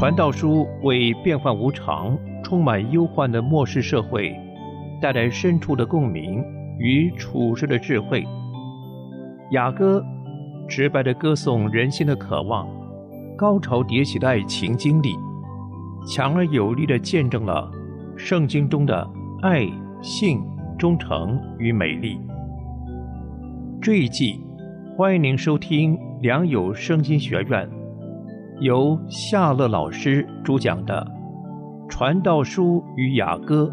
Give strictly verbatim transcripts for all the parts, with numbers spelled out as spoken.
传道书为变幻无常、充满忧患的末世社会带来深处的共鸣与处世的智慧。雅歌直白地歌颂人心的渴望，高潮迭起的爱情经历，强而有力地见证了圣经中的爱、信、忠诚与美丽。这一季欢迎您收听良友圣经学院由夏乐老师主讲的《传道书与雅歌》。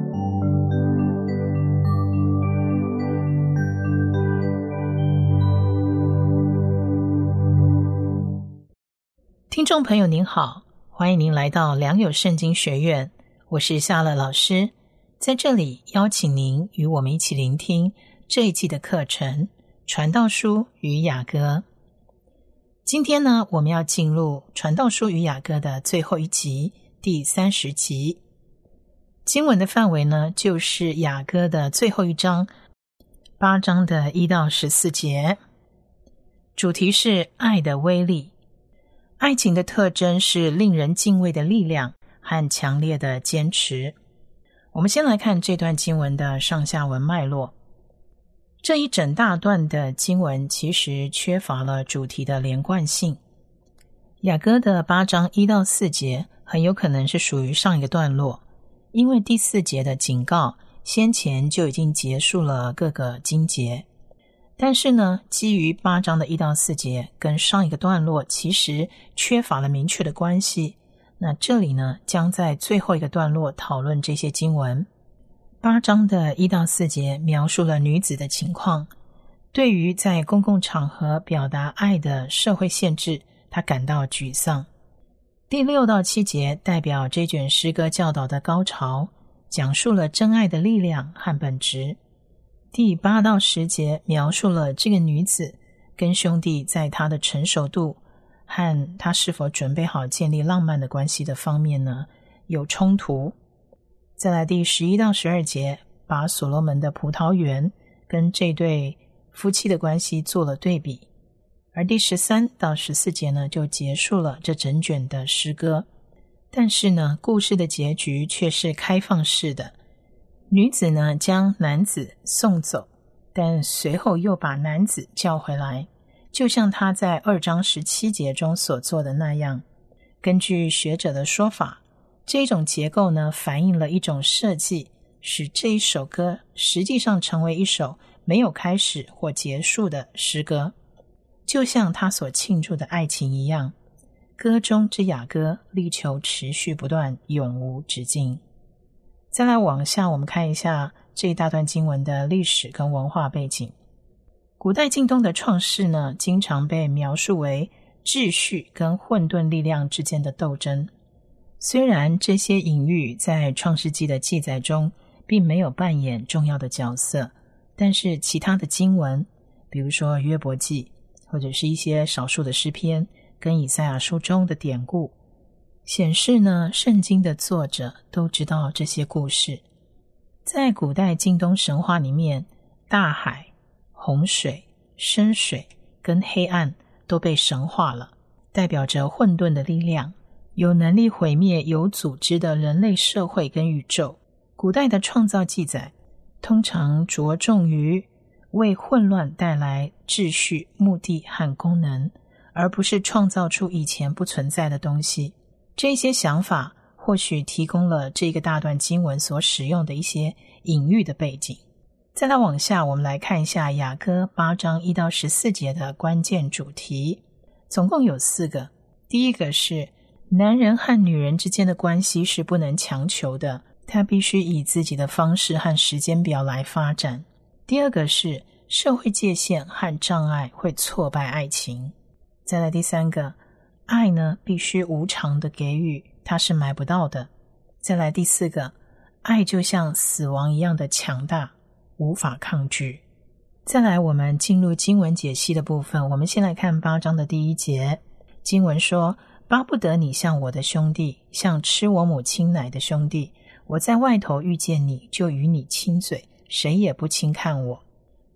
听众朋友您好，欢迎您来到良友圣经学院，我是夏乐老师，在这里邀请您与我们一起聆听这一季的课程《传道书与雅歌》。今天呢，我们要进入《传道书与雅歌》的最后一集，第三十集。经文的范围呢，就是雅歌的最后一章，八章的一到十四节。主题是爱的威力。爱情的特征是令人敬畏的力量和强烈的坚持。我们先来看这段经文的上下文脉络。这一整大段的经文其实缺乏了主题的连贯性。雅歌的八章一到四节很有可能是属于上一个段落，因为第四节的警告先前就已经结束了各个经节。但是呢，基于八章的一到四节跟上一个段落其实缺乏了明确的关系，那这里呢，将在最后一个段落讨论这些经文。八章的一到四节描述了女子的情况，对于在公共场合表达爱的社会限制，她感到沮丧。第六到七节代表这卷诗歌教导的高潮，讲述了真爱的力量和本质。第八到十节描述了这个女子跟兄弟在她的成熟度和她是否准备好建立浪漫的关系的方面呢有冲突。再来第十一到十二节把所罗门的葡萄园跟这对夫妻的关系做了对比，而第十三到十四节呢就结束了这整卷的诗歌。但是呢，故事的结局却是开放式的。女子呢将男子送走，但随后又把男子叫回来，就像她在二章十七节中所做的那样。根据学者的说法，这种结构呢反映了一种设计，使这一首歌实际上成为一首没有开始或结束的诗歌，就像他所庆祝的爱情一样。歌中之雅歌力求持续不断，永无止境。再来往下，我们看一下这一大段经文的历史跟文化背景。古代近东的创世呢，经常被描述为秩序跟混沌力量之间的斗争。虽然这些隐喻在创世纪的记载中并没有扮演重要的角色，但是其他的经文，比如说约伯记，或者是一些少数的诗篇跟以赛亚书中的典故，显示呢，圣经的作者都知道这些故事。在古代近东神话里面，大海、洪水、深水跟黑暗都被神化了，代表着混沌的力量，有能力毁灭有组织的人类社会跟宇宙。古代的创造记载通常着重于为混乱带来秩序、目的和功能，而不是创造出以前不存在的东西。这些想法或许提供了这个大段经文所使用的一些隐喻的背景。再来往下，我们来看一下雅歌八章一到十四节的关键主题，总共有四个。第一个是男人和女人之间的关系是不能强求的，他必须以自己的方式和时间表来发展。第二个是社会界限和障碍会挫败爱情。再来第三个，爱呢必须无偿的给予，它是买不到的。再来第四个，爱就像死亡一样的强大，无法抗拒。再来我们进入经文解析的部分，我们先来看八章的第一节。经文说，巴不得你像我的兄弟，像吃我母亲奶的兄弟，我在外头遇见你，就与你亲嘴，谁也不轻看我。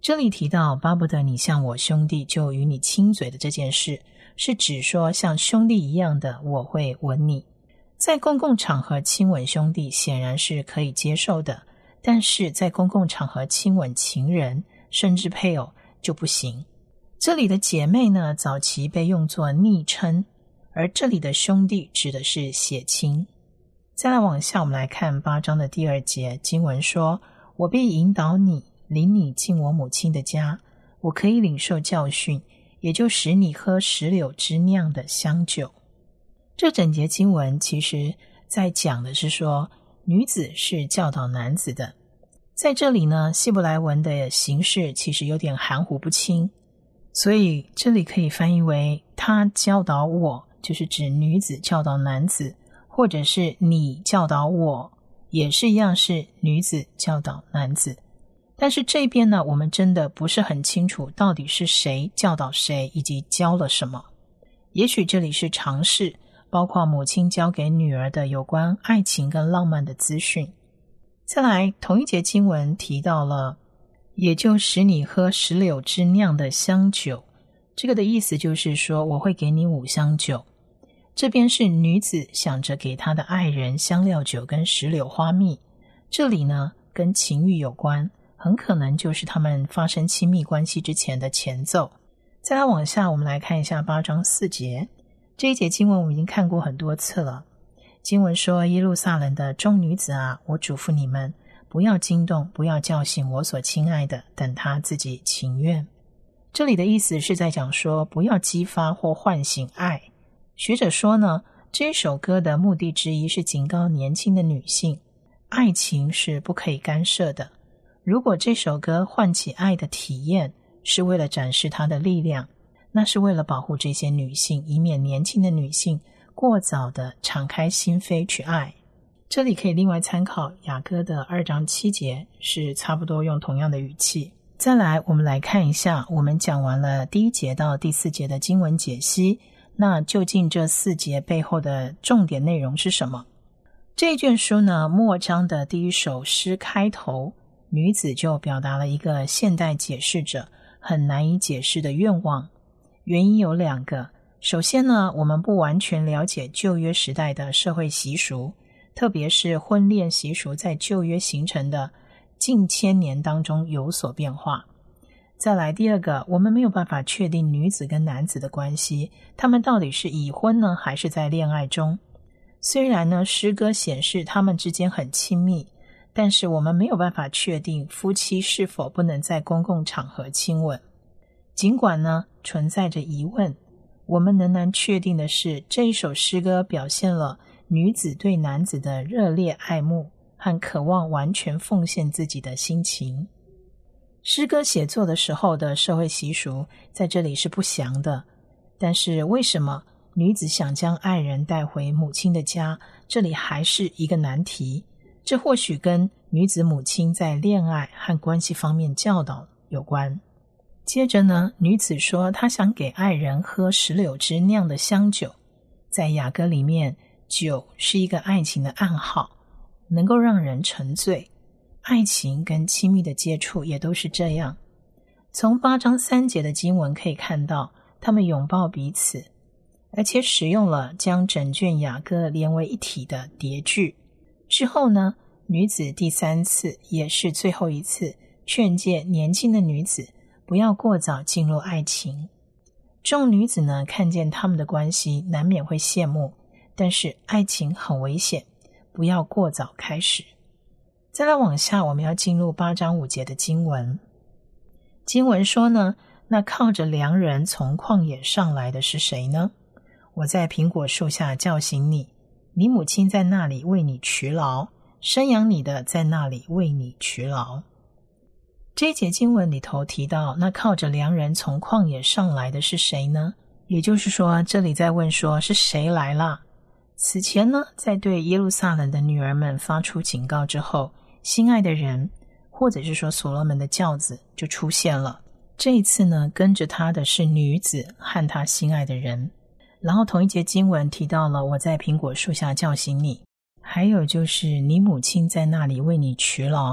这里提到巴不得你像我兄弟就与你亲嘴的这件事，是指说像兄弟一样的我会吻你。在公共场合亲吻兄弟显然是可以接受的，但是在公共场合亲吻情人甚至配偶就不行。这里的姐妹呢，早期被用作昵称，而这里的兄弟指的是血亲。再来往下，我们来看八章的第二节，经文说，我必引导你，领你进我母亲的家，我可以领受教训，也就使你喝石榴汁酿的香酒。这整节经文其实在讲的是说，女子是教导男子的。在这里呢，希伯来文的形式其实有点含糊不清，所以这里可以翻译为他教导我，就是指女子教导男子，或者是你教导我，也是一样是女子教导男子。但是这边呢，我们真的不是很清楚到底是谁教导谁，以及教了什么。也许这里是常识，包括母亲教给女儿的有关爱情跟浪漫的资讯。再来，同一节经文提到了，也就使你喝石榴汁酿的香酒，这个的意思就是说，我会给你五香酒。这边是女子想着给她的爱人香料酒跟石榴花蜜，这里呢跟情欲有关，很可能就是他们发生亲密关系之前的前奏。再来往下，我们来看一下八章四节。这一节经文我们已经看过很多次了。经文说，耶路撒冷的众女子啊，我嘱咐你们，不要惊动，不要叫醒我所亲爱的，等他自己情愿。这里的意思是在讲说，不要激发或唤醒爱。学者说呢，这首歌的目的之一是警告年轻的女性，爱情是不可以干涉的。如果这首歌唤起爱的体验，是为了展示它的力量，那是为了保护这些女性，以免年轻的女性过早的敞开心扉去爱。这里可以另外参考雅歌的二章七节，是差不多用同样的语气。再来，我们来看一下，我们讲完了第一节到第四节的经文解析，那究竟这四节背后的重点内容是什么？这卷书呢，末章的第一首诗开头，女子就表达了一个现代解释者很难以解释的愿望。原因有两个。首先呢，我们不完全了解旧约时代的社会习俗，特别是婚恋习俗在旧约形成的近千年当中有所变化。再来第二个，我们没有办法确定女子跟男子的关系，他们到底是已婚呢，还是在恋爱中。虽然呢，诗歌显示他们之间很亲密，但是我们没有办法确定夫妻是否不能在公共场合亲吻。尽管呢存在着疑问，我们仍然确定的是，这一首诗歌表现了女子对男子的热烈爱慕和渴望完全奉献自己的心情。诗歌写作的时候的社会习俗在这里是不详的，但是为什么女子想将爱人带回母亲的家，这里还是一个难题。这或许跟女子母亲在恋爱和关系方面教导有关。接着呢，女子说她想给爱人喝石榴汁酿的香酒。在雅歌里面，酒是一个爱情的暗号，能够让人沉醉。爱情跟亲密的接触也都是这样。从八章三节的经文可以看到，他们拥抱彼此，而且使用了将整卷雅歌连为一体的叠句。之后呢，女子第三次也是最后一次劝诫年轻的女子不要过早进入爱情。众女子呢，看见他们的关系难免会羡慕，但是爱情很危险，不要过早开始。再来往下，我们要进入八章五节的经文。经文说呢，那靠着良人从旷野上来的是谁呢？我在苹果树下叫醒你，你母亲在那里为你劬劳，生养你的在那里为你劬劳。这一节经文里头提到，那靠着良人从旷野上来的是谁呢？也就是说，这里在问说是谁来了。此前呢，在对耶路撒冷的女儿们发出警告之后，心爱的人或者是说所罗门的轿子就出现了。这一次呢，跟着他的是女子和他心爱的人。然后同一节经文提到了我在苹果树下叫醒你，还有就是你母亲在那里为你劬劳。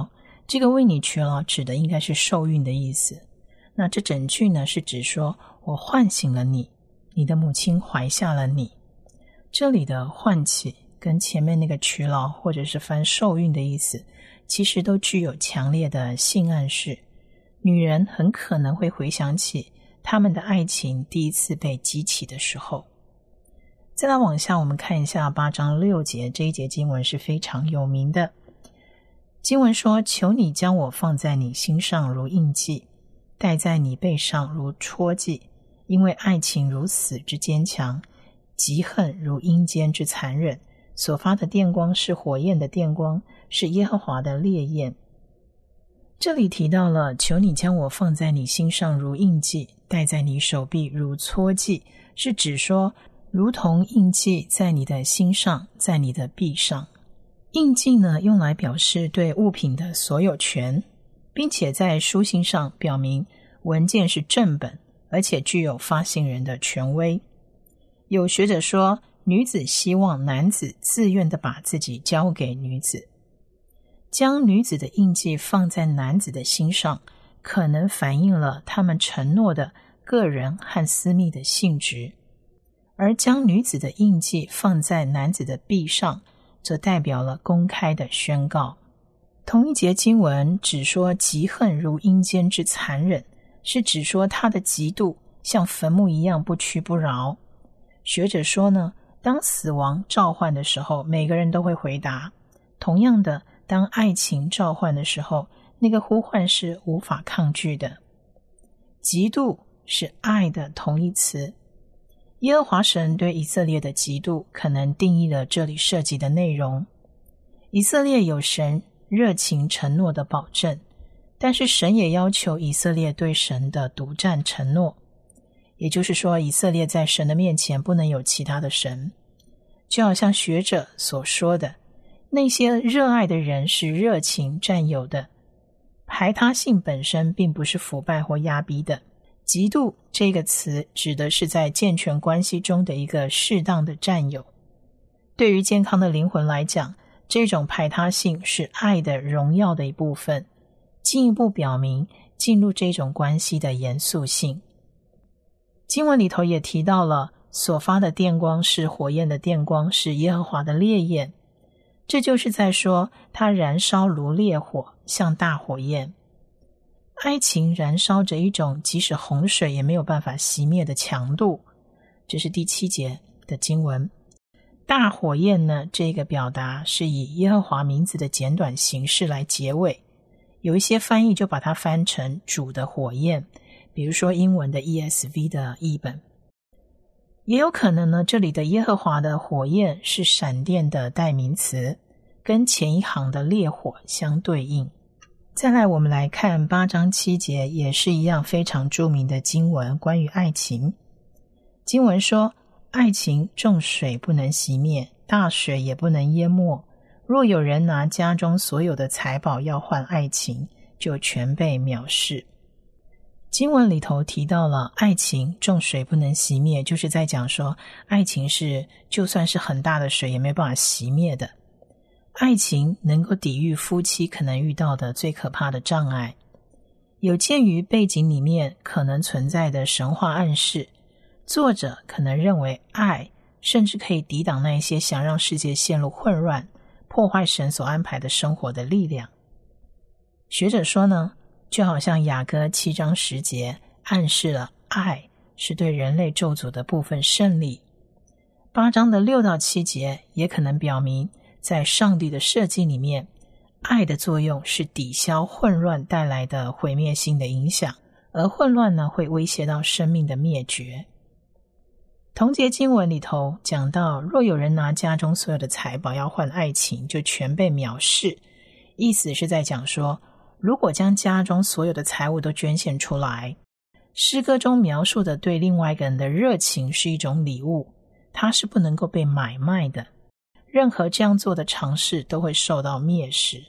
这个为你娶老指的应该是受孕的意思。那这整句呢是指说我唤醒了你，你的母亲怀下了你。这里的唤起跟前面那个娶老或者是翻受孕的意思，其实都具有强烈的性暗示。女人很可能会回想起他们的爱情第一次被激起的时候。再来往下我们看一下八章六节，这一节经文是非常有名的。经文说，求你将我放在你心上如印记，戴在你背上如戳记，因为爱情如死之坚强，嫉恨如阴间之残忍，所发的电光是火焰的电光，是耶和华的烈焰。这里提到了求你将我放在你心上如印记，戴在你手臂如戳记，是指说如同印记在你的心上，在你的臂上。印记呢，用来表示对物品的所有权，并且在书信上表明文件是正本，而且具有发行人的权威。有学者说，女子希望男子自愿地把自己交给女子。将女子的印记放在男子的心上，可能反映了他们承诺的个人和私密的性质，而将女子的印记放在男子的臂上，则代表了公开的宣告。同一节经文只说嫉恨如阴间之残忍，是指说他的嫉妒像坟墓一样不屈不挠。学者说呢，当死亡召唤的时候，每个人都会回答。同样的，当爱情召唤的时候，那个呼唤是无法抗拒的。嫉妒是爱的同义词。耶和华神对以色列的嫉妒可能定义了这里涉及的内容。以色列有神热情承诺的保证，但是神也要求以色列对神的独占承诺，也就是说，以色列在神的面前不能有其他的神。就好像学者所说的，那些热爱的人是热情占有的，排他性本身并不是腐败或压逼的。嫉妒这个词指的是在健全关系中的一个适当的占有。对于健康的灵魂来讲，这种排他性是爱的荣耀的一部分，进一步表明进入这种关系的严肃性。经文里头也提到了所发的电光是火焰的电光，是耶和华的烈焰，这就是在说它燃烧如烈火，像大火焰。爱情燃烧着一种即使洪水也没有办法熄灭的强度，这是第七节的经文。大火焰呢，这个表达是以耶和华名字的简短形式来结尾，有一些翻译就把它翻成主的火焰，比如说英文的 E S V 的译本。也有可能呢，这里的耶和华的火焰是闪电的代名词，跟前一行的烈火相对应。再来我们来看八章七节，也是一样非常著名的经文，关于爱情。经文说，爱情众水不能熄灭，大水也不能淹没，若有人拿家中所有的财宝要换爱情，就全被藐视。经文里头提到了爱情众水不能熄灭，就是在讲说爱情是就算是很大的水也没办法熄灭的。爱情能够抵御夫妻可能遇到的最可怕的障碍。有鉴于背景里面可能存在的神话暗示，作者可能认为爱甚至可以抵挡那一些想让世界陷入混乱、破坏神所安排的生活的力量。学者说呢，就好像雅歌七章十节暗示了爱是对人类咒诅的部分胜利。八章的六到七节也可能表明，在上帝的设计里面，爱的作用是抵消混乱带来的毁灭性的影响，而混乱呢，会威胁到生命的灭绝。同节经文里头讲到，若有人拿家中所有的财宝要换爱情，就全被藐视。意思是在讲说，如果将家中所有的财物都捐献出来，诗歌中描述的对另外一个人的热情是一种礼物，它是不能够被买卖的。任何这样做的尝试都会受到蔑视。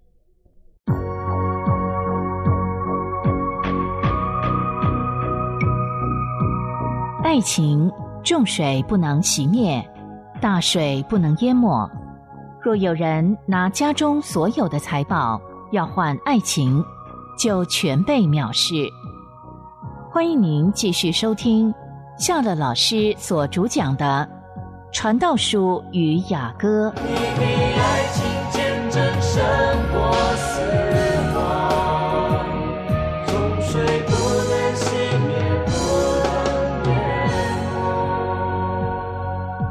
爱情，众水不能熄灭，大水不能淹没。若有人拿家中所有的财宝要换爱情，就全被藐视。欢迎您继续收听夏乐老师所主讲的《传道书与雅歌》。 你比爱情见证胜过死亡，终水不能熄灭，不能淹没。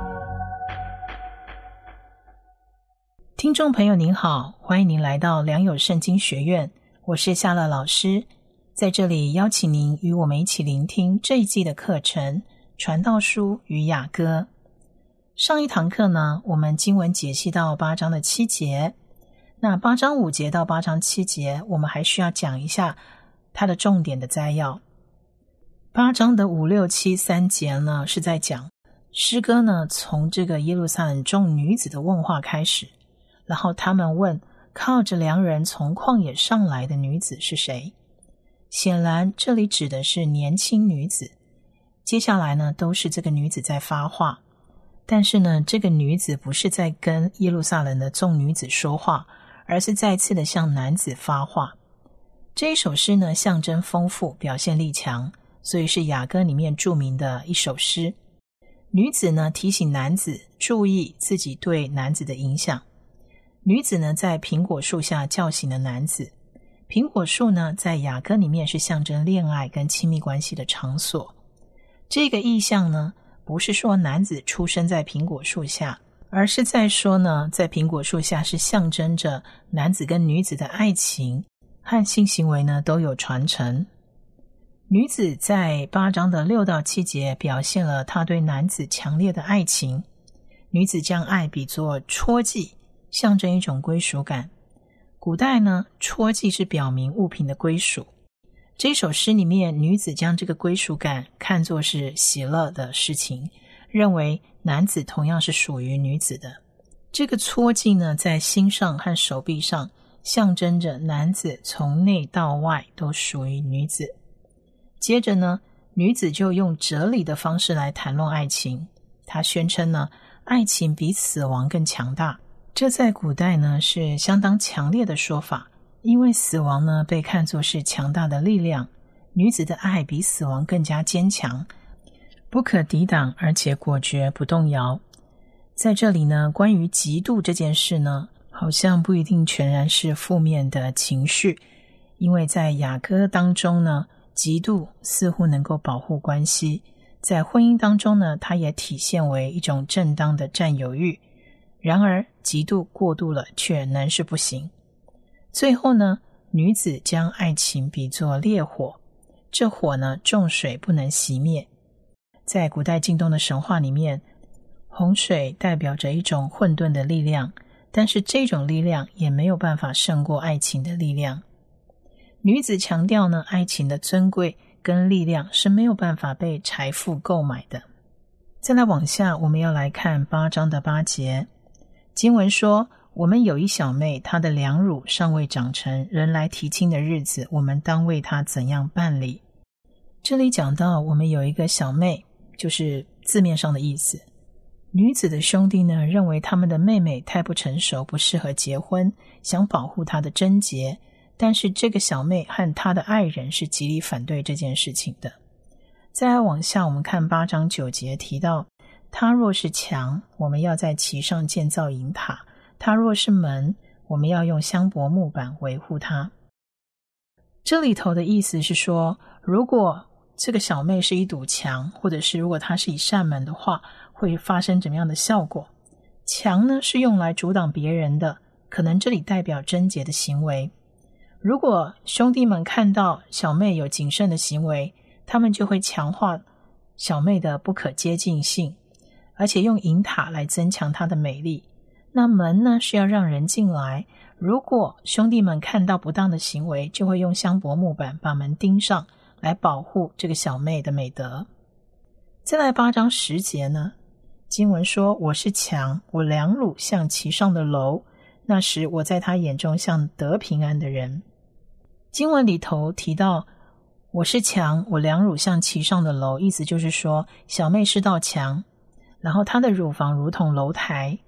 听众朋友您好，欢迎您来到良友圣经学院，我是夏乐老师，在这里邀请您与我们一起聆听这一季的课程《传道书与雅歌》。上一堂课呢，我们经文解析到八章的七节，那八章五节到八章七节，我们还需要讲一下它的重点的摘要。八章的五六七三节呢，是在讲诗歌呢，从这个耶路撒冷众女子的问话开始，然后他们问靠着良人从旷野上来的女子是谁。显然这里指的是年轻女子，接下来呢都是这个女子在发话，但是呢这个女子不是在跟耶路撒冷的众女子说话，而是再次的向男子发话。这一首诗呢象征丰富，表现力强，所以是雅歌里面著名的一首诗。女子呢提醒男子注意自己对男子的影响。女子呢在苹果树下叫醒了男子。苹果树呢在雅歌里面是象征恋爱跟亲密关系的场所。这个意象呢不是说男子出生在苹果树下，而是在说呢在苹果树下是象征着男子跟女子的爱情和性行为呢都有传承。女子在八章的六到七节表现了她对男子强烈的爱情。女子将爱比作戳记，象征一种归属感。古代呢，戳记是表明物品的归属。这首诗里面，女子将这个归属感看作是喜乐的事情，认为男子同样是属于女子的。这个戳记呢，在心上和手臂上，象征着男子从内到外都属于女子。接着呢，女子就用哲理的方式来谈论爱情。她宣称呢，爱情比死亡更强大。这在古代呢是相当强烈的说法，因为死亡呢被看作是强大的力量，女子的爱比死亡更加坚强，不可抵挡，而且果决不动摇。在这里呢，关于嫉妒这件事呢，好像不一定全然是负面的情绪，因为在雅歌当中呢，嫉妒似乎能够保护关系，在婚姻当中呢，它也体现为一种正当的占有欲。然而嫉妒过度了却能是不行。最后呢，女子将爱情比作烈火，这火呢重水不能熄灭。在古代近东的神话里面，洪水代表着一种混沌的力量，但是这种力量也没有办法胜过爱情的力量。女子强调呢，爱情的尊贵跟力量是没有办法被财富购买的。再来往下，我们要来看八章的八节。经文说，我们有一小妹，她的两乳尚未长成，人来提亲的日子，我们当为她怎样办理。这里讲到我们有一个小妹，就是字面上的意思。女子的兄弟呢，认为他们的妹妹太不成熟，不适合结婚，想保护她的贞洁，但是这个小妹和她的爱人是极力反对这件事情的。再来往下，我们看八章九节提到，他若是墙，我们要在其上建造营塔；他若是门，我们要用香柏木板维护它。这里头的意思是说，如果这个小妹是一堵墙，或者是如果她是一扇门的话，会发生怎么样的效果？墙呢是用来阻挡别人的，可能这里代表贞洁的行为。如果兄弟们看到小妹有谨慎的行为，他们就会强化小妹的不可接近性，而且用营塔来增强她的美丽。那门呢是要让人进来，如果兄弟们看到不当的行为，就会用香柏木板把门钉上，来保护这个小妹的美德。再来八章十节呢，经文说，我是墙，我两乳像其上的楼，那时我在他眼中像得平安的人。经文里头提到我是墙，我两乳像其上的楼，意思就是说小妹是道墙，然后她的乳房如同楼台，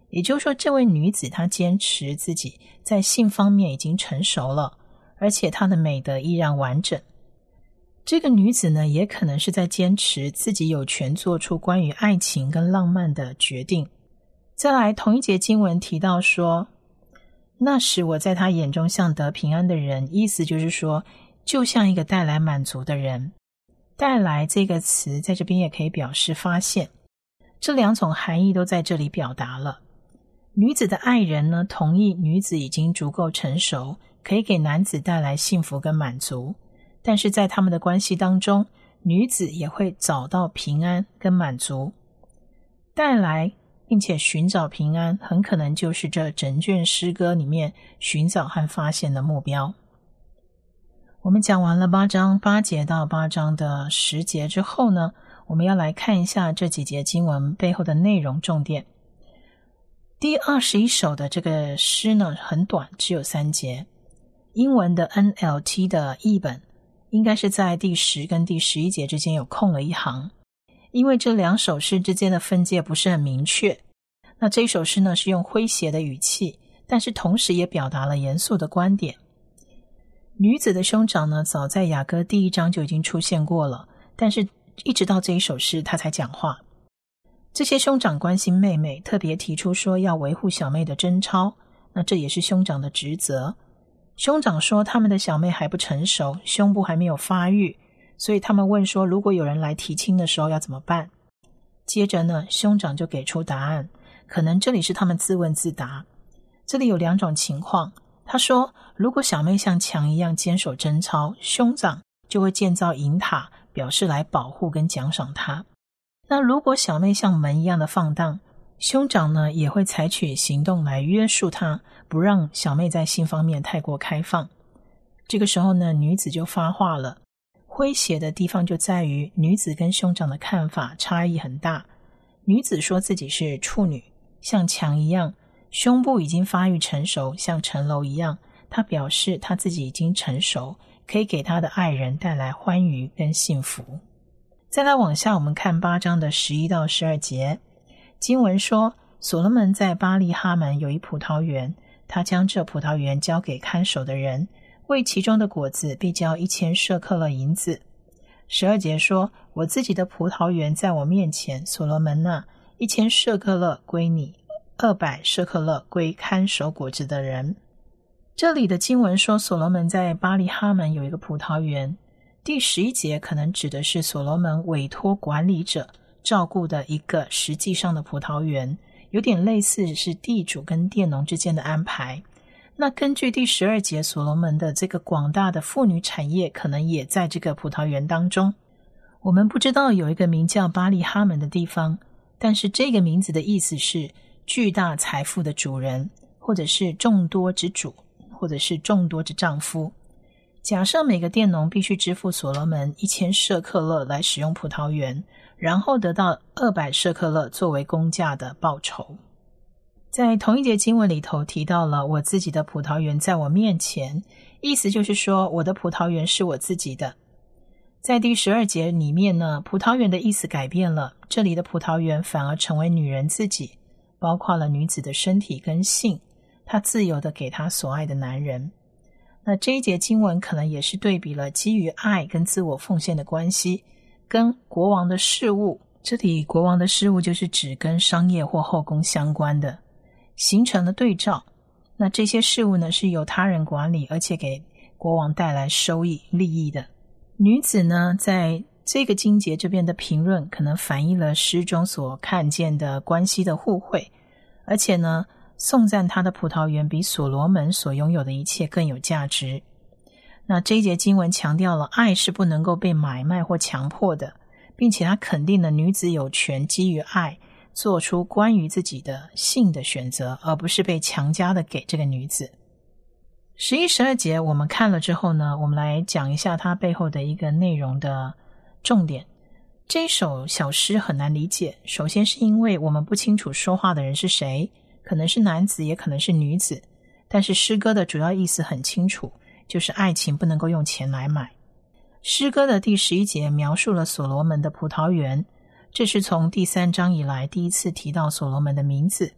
也就是说，这位女子她坚持自己在性方面已经成熟了，而且她的美德依然完整。这个女子呢，也可能是在坚持自己有权做出关于爱情跟浪漫的决定。再来，同一节经文提到说，那时我在他眼中像得平安的人，意思就是说，就像一个带来满足的人。带来这个词在这边也可以表示发现，这两种含义都在这里表达了。女子的爱人呢，同意女子已经足够成熟，可以给男子带来幸福跟满足，但是在他们的关系当中，女子也会找到平安跟满足。带来并且寻找平安，很可能就是这整卷诗歌里面寻找和发现的目标。我们讲完了八章八节到八章的十节之后呢，我们要来看一下这几节经文背后的内容重点。第二十一首的这个诗呢很短，只有三节。英文的 N L T 的译本应该是在第十跟第十一节之间有空了一行，因为这两首诗之间的分界不是很明确。那这首诗呢是用诙谐的语气，但是同时也表达了严肃的观点。女子的兄长呢，早在雅歌第一章就已经出现过了，但是一直到这一首诗他才讲话。这些兄长关心妹妹，特别提出说要维护小妹的贞操，那这也是兄长的职责。兄长说他们的小妹还不成熟，胸部还没有发育，所以他们问说如果有人来提亲的时候要怎么办。接着呢，兄长就给出答案，可能这里是他们自问自答。这里有两种情况，他说如果小妹像墙一样坚守贞操，兄长就会建造银塔，表示来保护跟奖赏她。那如果小妹像门一样的放荡，兄长呢也会采取行动来约束她，不让小妹在性方面太过开放。这个时候呢，女子就发话了。诙谐的地方就在于女子跟兄长的看法差异很大。女子说自己是处女，像墙一样，胸部已经发育成熟，像城楼一样，她表示她自己已经成熟，可以给她的爱人带来欢愉跟幸福。再来往下，我们看八章的十一到十二节。经文说，所罗门在巴利哈门有一葡萄园，他将这葡萄园交给看守的人，为其中的果子必交一千舍克勒银子。十二节说，我自己的葡萄园在我面前，所罗门啊，一千舍克勒归你，二百舍克勒归看守果子的人。这里的经文说，所罗门在巴利哈门有一个葡萄园。第十一节可能指的是所罗门委托管理者照顾的一个实际上的葡萄园，有点类似是地主跟佃农之间的安排。那根据第十二节，所罗门的这个广大的妇女产业可能也在这个葡萄园当中。我们不知道有一个名叫巴利哈门的地方，但是这个名字的意思是巨大财富的主人，或者是众多之主，或者是众多之丈夫。假设每个佃农必须支付所罗门一千舍克勒来使用葡萄园，然后得到二百舍克勒作为工价的报酬。在同一节经文里头提到了我自己的葡萄园在我面前，意思就是说我的葡萄园是我自己的。在第十二节里面呢，葡萄园的意思改变了，这里的葡萄园反而成为女人自己，包括了女子的身体跟性，她自由的给她所爱的男人。那这一节经文可能也是对比了基于爱跟自我奉献的关系，跟国王的事务，这里国王的事务就是指跟商业或后宫相关的，形成了对照。那这些事务呢是由他人管理，而且给国王带来收益利益的。女子呢在这个经节这边的评论可能反映了诗中所看见的关系的互惠，而且呢颂赞他的葡萄园比所罗门所拥有的一切更有价值。那这一节经文强调了爱是不能够被买卖或强迫的，并且他肯定了女子有权基于爱做出关于自己的性的选择，而不是被强加的给这个女子。十一、十二节我们看了之后呢，我们来讲一下它背后的一个内容的重点。这一首小诗很难理解，首先是因为我们不清楚说话的人是谁，可能是男子也可能是女子，但是诗歌的主要意思很清楚，就是爱情不能够用钱来买。诗歌的第十一节描述了所罗门的葡萄园，这是从第三章以来第一次提到所罗门的名字。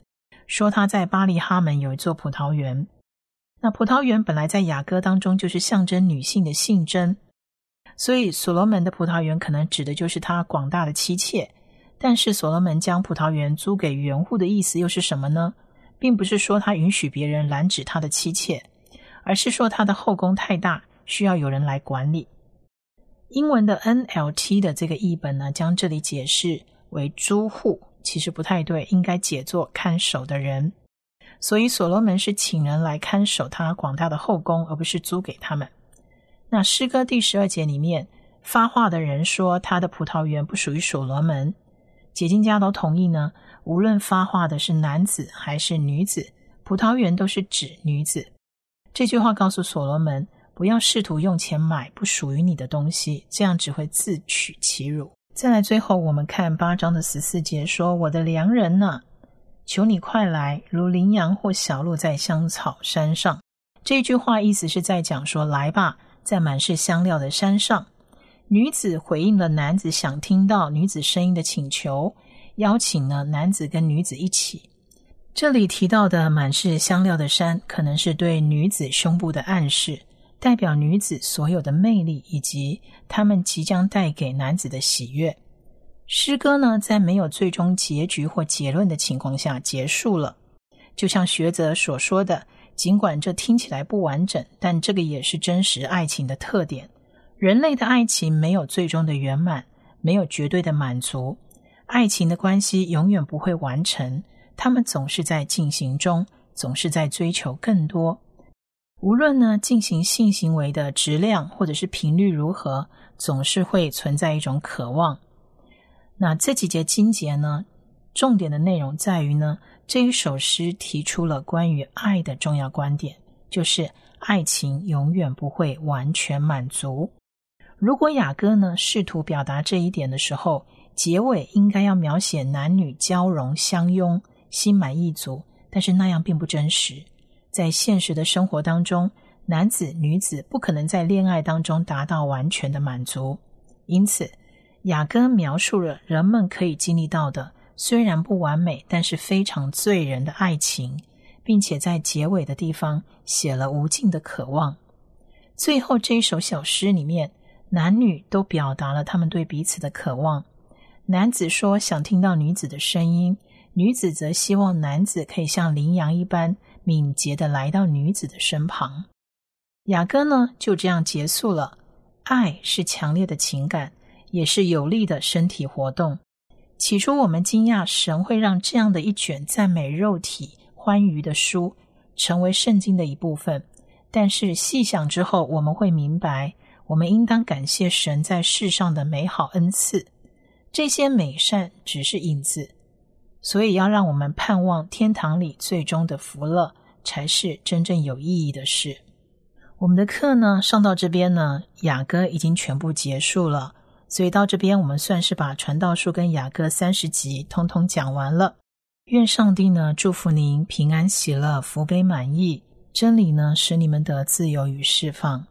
说他在巴利哈门有一座葡萄园。那葡萄园本来在雅歌当中就是象征女性的性征，所以所罗门的葡萄园可能指的就是他广大的妻妾。但是所罗门将葡萄园租给园户的意思又是什么呢？并不是说他允许别人拦止他的妻妾，而是说他的后宫太大，需要有人来管理。英文的 N L T 的这个译本呢，将这里解释为租户，其实不太对，应该解作看守的人。所以所罗门是请人来看守他广大的后宫，而不是租给他们。那诗歌第十二节里面，发话的人说他的葡萄园不属于所罗门。解经家都同意呢，无论发话的是男子还是女子，葡萄园都是指女子。这句话告诉所罗门，不要试图用钱买不属于你的东西，这样只会自取其辱。再来最后我们看八章的十四节说，我的良人哪，求你快来，如羚羊或小鹿在香草山上。这句话意思是在讲说，来吧，在满是香料的山上。女子回应了男子想听到女子声音的请求，邀请呢男子跟女子一起。这里提到的满是香料的山，可能是对女子胸部的暗示，代表女子所有的魅力以及她们即将带给男子的喜悦。诗歌呢，在没有最终结局或结论的情况下结束了。就像学者所说的，尽管这听起来不完整，但这个也是真实爱情的特点。人类的爱情没有最终的圆满，没有绝对的满足，爱情的关系永远不会完成，他们总是在进行中，总是在追求更多。无论呢进行性行为的质量或者是频率如何，总是会存在一种渴望。那这几节经节呢，重点的内容在于呢，这一首诗提出了关于爱的重要观点，就是爱情永远不会完全满足。如果雅歌呢试图表达这一点的时候，结尾应该要描写男女交融相拥，心满意足，但是那样并不真实。在现实的生活当中，男子女子不可能在恋爱当中达到完全的满足。因此雅歌描述了人们可以经历到的虽然不完美，但是非常醉人的爱情，并且在结尾的地方写了无尽的渴望。最后这一首小诗里面，男女都表达了他们对彼此的渴望。男子说想听到女子的声音，女子则希望男子可以像羚羊一般敏捷地来到女子的身旁。雅歌呢就这样结束了。爱是强烈的情感，也是有力的身体活动。起初我们惊讶神会让这样的一卷赞美肉体欢愉的书成为圣经的一部分，但是细想之后，我们会明白，我们应当感谢神在世上的美好恩赐。这些美善只是影子，所以要让我们盼望天堂里最终的福乐，才是真正有意义的事。我们的课呢上到这边呢，雅歌已经全部结束了，所以到这边我们算是把传道书跟雅歌三十集通通讲完了。愿上帝呢祝福您平安喜乐，福杯满溢，真理呢使你们得自由与释放。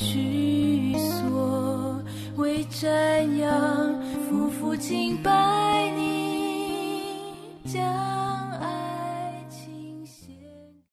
瞻仰，夫妇敬拜。